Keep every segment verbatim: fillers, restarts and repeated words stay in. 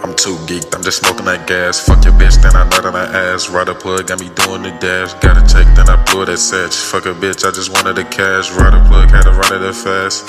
I'm too geeked, I'm just smoking that gas. Fuck your bitch, then I nut on her ass. Ride a plug, got me doing the dash. Got a check, then I blew it at Satch. Fuck a bitch, I just wanted the cash. Ride a plug, had to run it that fast.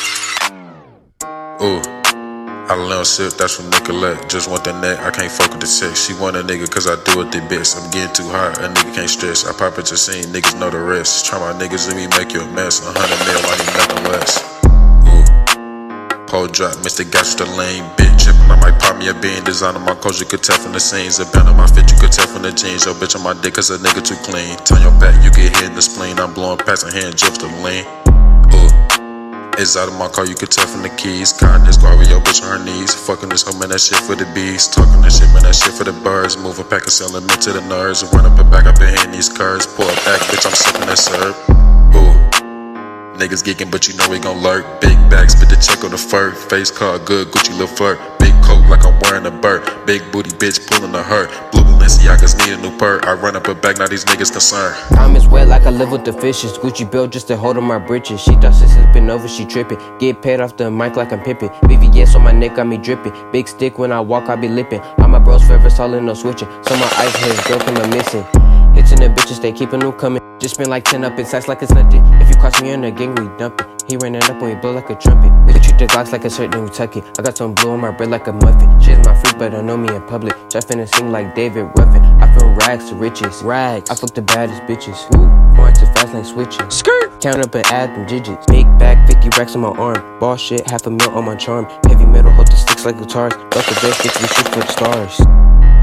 Ooh, I learned sip, that's from Nicolette. Just want the neck, I can't fuck with the sex. She want a nigga cause I do it the best. I'm getting too hot, a nigga can't stress. I pop at your scene, niggas know the rest. Try my niggas and me make you a mess. A hundred mil, I need nothing less. Pole drop, Mister Got you the lane, bitch. Trippin', I might pop me a bean. Design on my clothes, you could tell from the scenes. A band on my fit, you could tell from the jeans. Yo, bitch on my dick, cause a nigga too clean. Turn your back, you get hit in the spleen. I'm blowing past a hand, drips to lean. Ooh, it's out of my car, you could tell from the keys. Kindness, guard with your bitch on her knees. Fucking this hoe, man, that shit for the bees. Talking this shit, man, that shit for the birds. Moving pack and selling me to the nerds. Run up and back up and hitting these curves. Pull it back, bitch, I'm sipping that syrup. Ooh. Niggas geeking, but you know we gon' lurk. Big bag, spit the check on the fur. Face card, good, Gucci lil' fur. Big coat like I'm wearing a bird. Big booty bitch pulling a hurt. Blue Balenciagas need a new purr. I run up a bag, now these niggas concerned. Time is wet like I live with the fishes. Gucci belt just to hold on my britches. She thought she slipping over, she tripping. Get paid off the mic like I'm pimping. V V S on my neck, got me dripping. Big stick when I walk, I be lipping. All my bros forever solid, no switching. So my ice heads girl come a missing. Hitting the bitches, they keepin' them coming. Just spend like ten up in sacks like it's nothing. If you cross me in the gang, we dump it. He ran it up when we blow like a trumpet. They treat the Glocks like a shirt, then we tuck it. I got some blue on my bread like a muffin. She's my freak, but don't know me in public. Just finna sing like David Ruffin. I feel rags to riches. Rags. I fuck the baddest bitches. Woo. Going too fast like switching. Skirt. Count up and add them digits. Big bag, fifty racks on my arm. Ball shit, half a mil on my charm. Heavy metal, hold the sticks like guitars. Buck the best, bitch, we shoot for the stars.